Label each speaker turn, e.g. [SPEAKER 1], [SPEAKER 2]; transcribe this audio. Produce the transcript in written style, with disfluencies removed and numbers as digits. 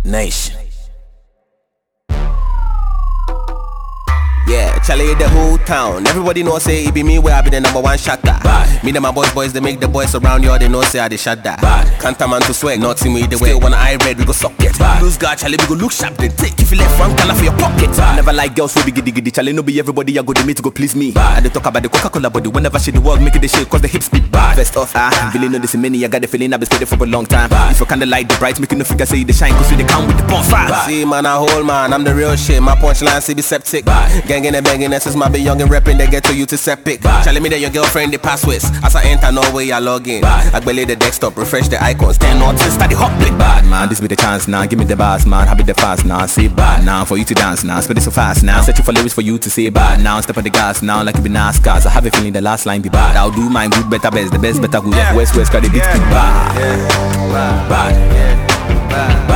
[SPEAKER 1] Nation. Yeah, Charlie the whole town. Everybody know say it be me where I be the number one shatter. Me and my boys, they make the boys around you, they know say I they shut that. Can't a man to sweat, not see me the way. When I red, we go suck it. Lose guard, Charlie, we go look sharp, then take if you left one can for your pocket. Never like girls who be giddy, Charlie, no be everybody I go to me to go please me. And they talk about the Coca-Cola body, whenever she the work, make it the shit cause the hips beat bad. Best off, really know this in many, I got the feeling I've been steady for a long time. If you kinda like the bright, make you no figure say the shine, cause we they come with the bonfire. See man, I hold man, I'm the real shit, my punchline say be septic. Gang and banging, that's my be young and reppin', they get to you to septic. Charlie me that your girlfriend the passwords. As I enter no way I log in. I belay the desktop, refresh the icons, 10 notes and study hot blick. Bad man, this be the chance now, give me the bars man, have it the fast now, say bad now, for you to dance now, spit it so fast now, searching for lyrics for you to say bad now, step on the gas now like it be NASCAR, I have a feeling the last line be bad, I'll do mine good better best, the best better good, West got the beat bad, bad, bad.